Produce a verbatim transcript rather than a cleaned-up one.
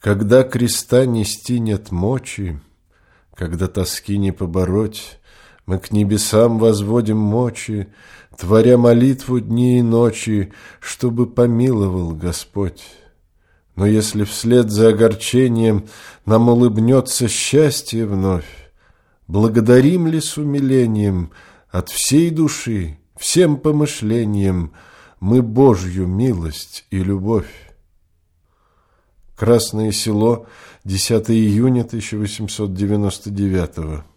Когда креста нести нет мочи, когда тоски не побороть, мы к небесам возводим мочи, творя молитву дни и ночи, чтобы помиловал Господь. Но если вслед за огорчением нам улыбнется счастье вновь, благодарим ли с умилением от всей души, всем помышлением мы Божью милость и любовь? Красное Село, десятое июня тысяча восемьсот девяносто девятого.